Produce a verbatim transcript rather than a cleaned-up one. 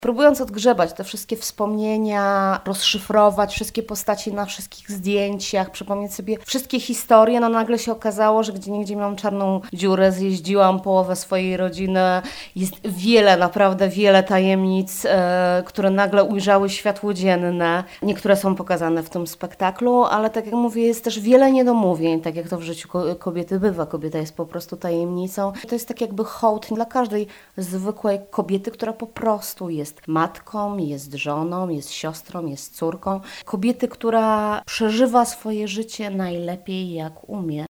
Próbując odgrzebać te wszystkie wspomnienia, rozszyfrować wszystkie postaci na wszystkich zdjęciach, przypomnieć sobie wszystkie historie, no nagle się okazało, że gdzieniegdzie miałam czarną dziurę, zjeździłam połowę swojej rodziny. Jest wiele, naprawdę wiele tajemnic, e, które nagle ujrzały światło dzienne. Niektóre są pokazane w tym spektaklu, ale tak jak mówię, jest też wiele niedomówień, tak jak to w życiu kobiety bywa. Kobieta jest po prostu tajemnicą. To jest tak jakby hołd dla każdej zwykłej kobiety, która po prostu jest matką, jest żoną, jest siostrą, jest córką. Kobiety, która przeżywa swoje życie najlepiej jak umie.